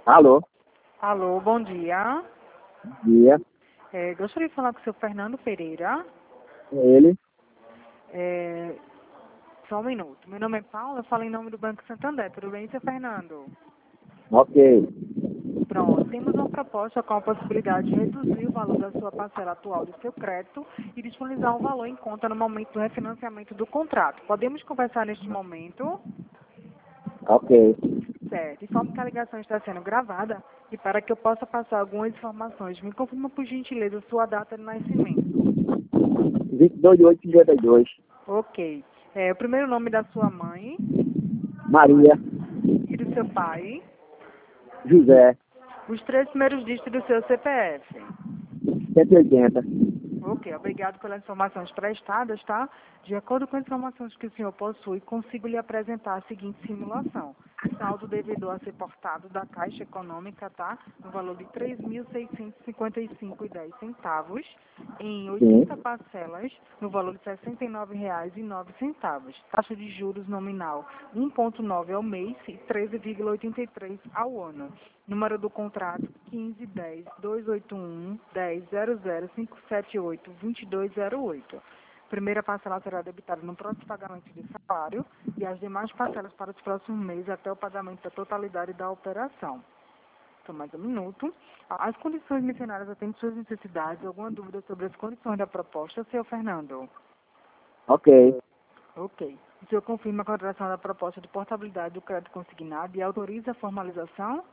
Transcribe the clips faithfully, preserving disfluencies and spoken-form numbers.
Alô, Alô, bom dia. dia, É, gostaria de falar com o senhor Fernando Pereira. é ele. É, só um minuto. Meu nome é Paula, eu falo em nome do Banco Santander. Tudo bem, senhor Fernando? Ok, Pronto, temos uma proposta com a possibilidade de reduzir o valor da sua parcela atual do seu crédito e disponibilizar um valor em conta no momento do refinanciamento do contrato. Podemos conversar neste momento? ok. Certo. Informo que a ligação está sendo gravada e para que eu possa passar algumas informações, me confirma por gentileza sua data de nascimento. vinte e dois de oito de cinquenta e dois. Ok. É, o primeiro nome da sua mãe Maria, e do seu pai. José, Os três primeiros dígitos do seu C P F. cento e oitenta. Ok, obrigado pelas informações prestadas, tá? De acordo com as informações que o senhor possui, consigo lhe apresentar a seguinte simulação. Saldo devedor a ser portado da Caixa Econômica, tá? No valor de três mil seiscentos e cinquenta e cinco reais e dez centavos, em Sim, oitenta parcelas, no valor de sessenta e nove reais e nove centavos. Taxa de juros nominal um vírgula nove ao mês e treze vírgula oitenta e três ao ano. Número do contrato quinze dez dois oito um dez zero zero cinco sete oito vinte e dois zero oito. Primeira parcela será debitada no próximo pagamento de salário e as demais parcelas para os próximos meses até o pagamento da totalidade da operação. Só mais um minuto. As condições mencionadas atendem suas necessidades. Alguma dúvida sobre as condições da proposta, senhor Fernando? ok, Ok. O senhor confirma a contratação da proposta de portabilidade do crédito consignado e autoriza a formalização?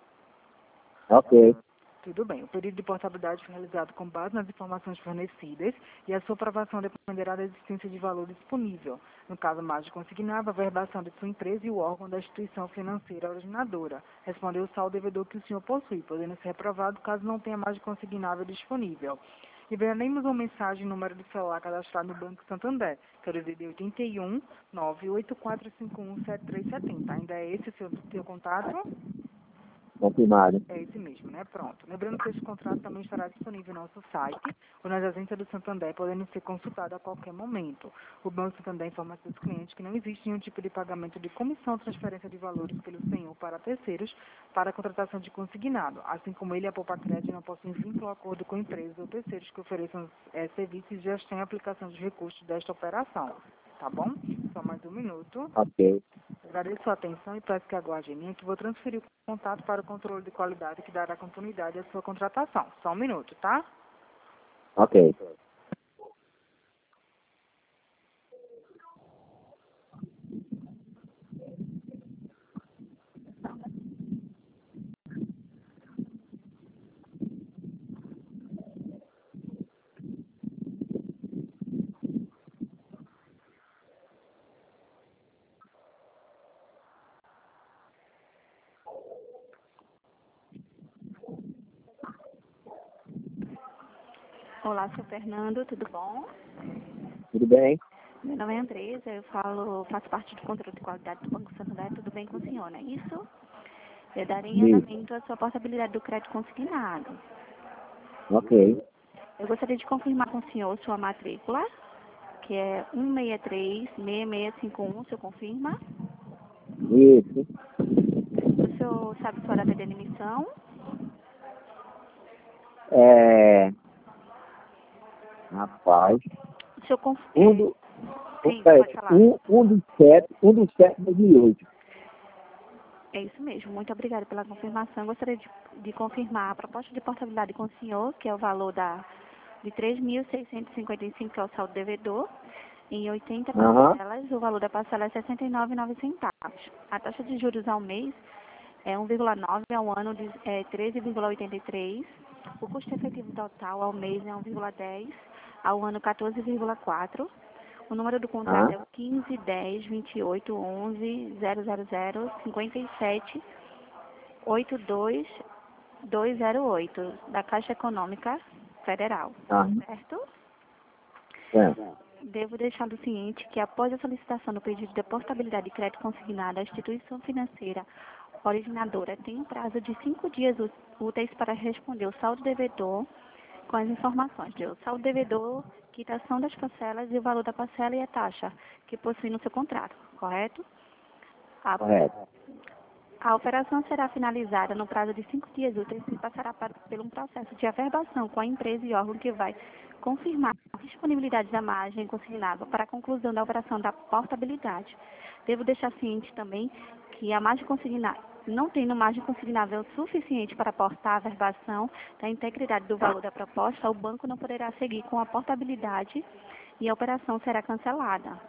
ok. Tudo bem. O pedido de portabilidade foi realizado com base nas informações fornecidas e a sua aprovação dependerá da existência de valor disponível. No caso mais de consignado, a verbação de sua empresa e o órgão da instituição financeira originadora. Respondeu o saldo devedor que o senhor possui, podendo ser reprovado caso não tenha mais de consignável disponível. Enviaremos uma mensagem no número de celular cadastrado no Banco Santander, que é o D D D oitenta e um, nove oito quatro cinco um, sete três sete zero. Ainda é esse o seu, seu contato? Confirmado. É esse mesmo, né? Pronto. Lembrando que esse contrato também estará disponível no nosso site ou nas agências do Santander, podendo ser consultado a qualquer momento. O Banco Santander informa a seus clientes que não existe nenhum tipo de pagamento de comissão ou transferência de valores pelo senhor para terceiros para a contratação de consignado. Assim como ele e a Poupa Crédito não possuem vínculo ou acordo com empresas ou terceiros que ofereçam eh, serviços e gestão e aplicação de recursos desta operação. Tá bom? Só mais um minuto. Ok, Agradeço sua atenção e peço que aguarde em mim, que vou transferir o contato para o controle de qualidade que dará continuidade à sua contratação. Só um minuto, tá? ok. Olá, sou Fernando, tudo bom? Tudo bem? Meu nome é Andresa, eu falo, faço parte do controle de qualidade do Banco Santander, tudo bem com o senhor, não é isso? Eu darei Isso. andamento à sua portabilidade do crédito consignado. Ok, Eu gostaria de confirmar com o senhor sua matrícula, que é um seis três seis seis cinco um, o senhor confirma? isso. O senhor sabe sua data de emissão? É, rapaz, O senhor conf... um é, do, um, sim, peraí, pode falar. um, um dos sete, um dos sete de dois mil e oito. É isso mesmo, muito obrigada pela confirmação. Gostaria de, de confirmar a proposta de portabilidade com o senhor, que é o valor da, de três mil seiscentos e cinquenta e cinco, que é o saldo devedor, em oitenta Aham, parcelas, o valor da parcela é sessenta e nove reais e nove centavos. A taxa de juros ao mês é um vírgula nove, ao ano de, é treze vírgula oitenta e três. O custo efetivo total ao mês é um vírgula dez, ao ano quatorze vírgula quatro. O número do contrato é aham, o quinze dez vinte e oito onze zero zero zero cinquenta e sete oito dois dois zero oito, da Caixa Econômica Federal, aham. certo? É. Devo deixar o seguinte, que após a solicitação do pedido de portabilidade de crédito consignado, a instituição financeira originadora tem um prazo de cinco dias ú- úteis para responder o saldo devedor com as informações do saldo devedor, quitação das parcelas e o valor da parcela e a taxa que possui no seu contrato, correto? A- Correto. A operação será finalizada no prazo de cinco dias úteis e passará para, por um processo de averbação com a empresa e órgão que vai confirmar a disponibilidade da margem consignável para a conclusão da operação da portabilidade. Devo deixar ciente também que a margem consignável, não tendo margem consignável suficiente para aportar a averbação da integridade do valor da proposta, o banco não poderá seguir com a portabilidade e a operação será cancelada.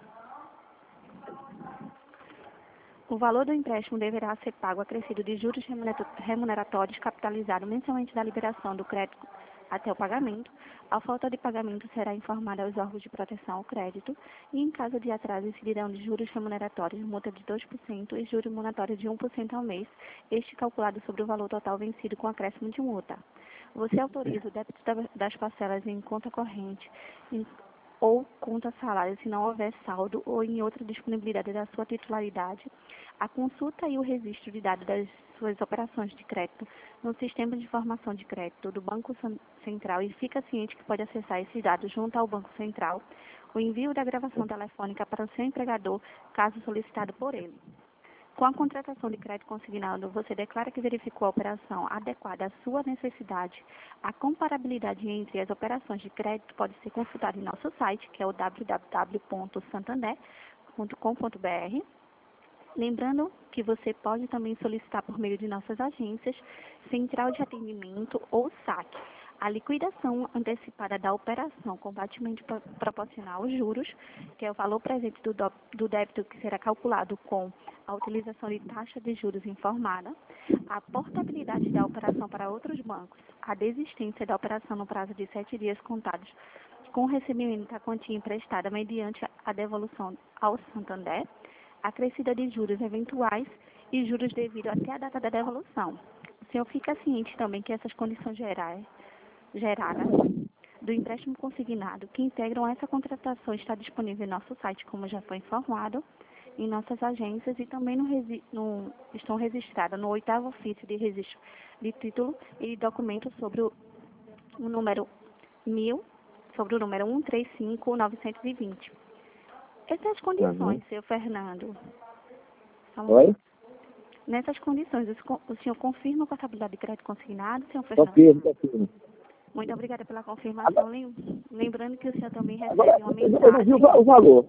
O valor do empréstimo deverá ser pago acrescido de juros remuneratórios capitalizado mensalmente da liberação do crédito até o pagamento. A falta de pagamento será informada aos órgãos de proteção ao crédito e, em caso de atraso, incidirão de juros remuneratórios, multa de dois por cento e juros moratórios de um por cento ao mês, este calculado sobre o valor total vencido com acréscimo de multa. Você autoriza o débito das parcelas em conta corrente em ou conta salário, se não houver saldo ou em outra disponibilidade da sua titularidade, a consulta e o registro de dados das suas operações de crédito no Sistema de Informação de Crédito do Banco Central e fica ciente que pode acessar esses dados junto ao Banco Central, o envio da gravação telefônica para o seu empregador, caso solicitado por ele. Com a contratação de crédito consignado, você declara que verificou a operação adequada à sua necessidade. A comparabilidade entre as operações de crédito pode ser consultada em nosso site, que é o w w w ponto santander ponto com ponto b r. Lembrando que você pode também solicitar por meio de nossas agências, Central de Atendimento ou saque, a liquidação antecipada da operação com batimento proporcional aos juros, que é o valor presente do, do débito que será calculado com a utilização de taxa de juros informada, a portabilidade da operação para outros bancos, a desistência da operação no prazo de sete dias contados com o recebimento da quantia emprestada mediante a devolução ao Santander, acrescida de juros eventuais e juros devidos até a data da devolução. O senhor fica ciente também que essas condições gerais gerada do empréstimo consignado que integram essa contratação está disponível em nosso site, como já foi informado, em nossas agências e também no, no, estão registradas no oitavo ofício de registro de título e documento sobre o, o número mil, sobre o número um três cinco nove dois zero. Essas condições, uhum. Senhor Fernando. Oi? Nessas condições, o senhor confirma a portabilidade de crédito consignado, senhor Fernando? Confirmo, confirmo. Muito obrigada pela confirmação. Lembrando que o senhor também recebe Agora, uma mensagem. Eu não vi o valor.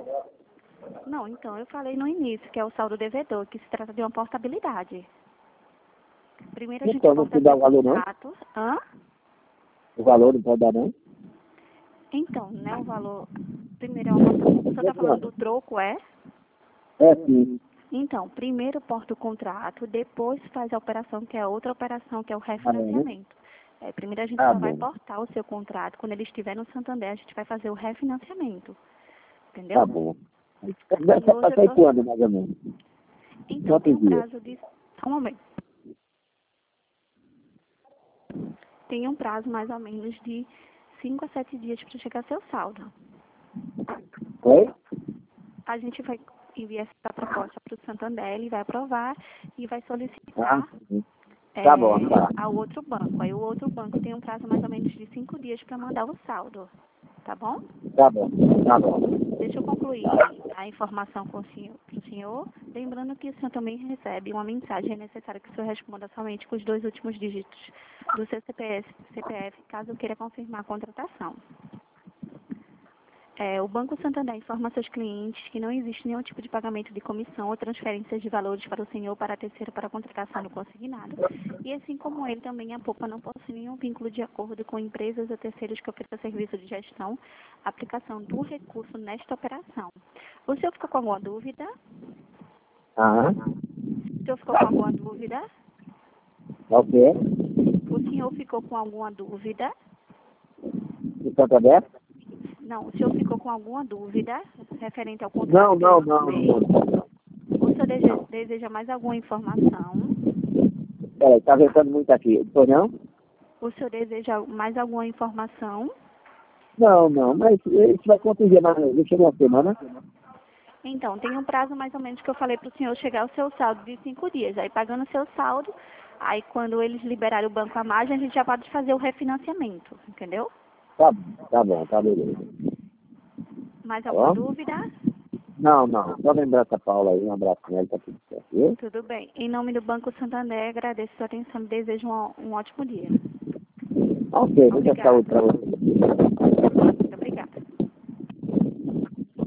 Não, então, eu falei no início, que é o saldo devedor, que se trata de uma portabilidade. Primeiro a gente então, não pode dar o valor, não? Hã? O valor não pode dar, não? Então, né, o valor... Primeiro é uma portabilidade. O senhor está falando do troco, é? É, sim. Então, primeiro porta o contrato, depois faz a operação, que é outra operação, que é o refinanciamento. É, primeiro a gente ah, só bom. vai portar o seu contrato. Quando ele estiver no Santander, a gente vai fazer o refinanciamento. Entendeu? Tá bom. Vai passar tô... quando, mais ou menos? Então, tem um prazo de... Só um momento. Tem um prazo mais ou menos de cinco a sete dias para chegar seu saldo. Oi? A gente vai enviar essa proposta para o Santander, ele vai aprovar e vai solicitar... Ah, sim. É, tá bom, tá. ao outro banco. Aí o outro banco tem um prazo mais ou menos de cinco dias para mandar o saldo. Tá bom? Tá bom, tá bom. Deixa eu concluir a informação com o senhor, para o senhor. Lembrando que o senhor também recebe uma mensagem. É necessário que o senhor responda somente com os dois últimos dígitos do seu C P F, C P F caso queira confirmar a contratação. É, o Banco Santander informa seus clientes que não existe nenhum tipo de pagamento de comissão ou transferências de valores para o senhor para terceiro para a contratação do consignado. E assim como ele, também a Poupa não possui nenhum vínculo de acordo com empresas ou terceiros que ofereçam serviço de gestão, aplicação do recurso nesta operação. O senhor ficou com alguma dúvida? Ah. O senhor ficou com alguma dúvida? O quê? O senhor ficou com alguma dúvida? De Santander? Não, o senhor ficou com alguma dúvida referente ao contrato? Não, não, não, não, não. O senhor deseja, deseja mais alguma informação? Peraí, está ventando muito aqui. Tô não? O senhor deseja mais alguma informação? Não, não, mas isso vai acontecer, mas deixa uma semana. Então, tem um prazo mais ou menos que eu falei para o senhor chegar ao seu saldo de cinco dias. Aí, pagando o seu saldo, aí quando eles liberarem o banco à margem, a gente já pode fazer o refinanciamento, entendeu? Tá, tá bom, tá beleza. Mais alguma Ó. dúvida? Não, não. Só lembrar essa Paula aí, um abraço nela, tá tudo certo, viu? Tudo bem. Em nome do Banco Santander, agradeço a sua atenção e desejo um, um ótimo dia. Ok, muita Obrigada. saúde para você.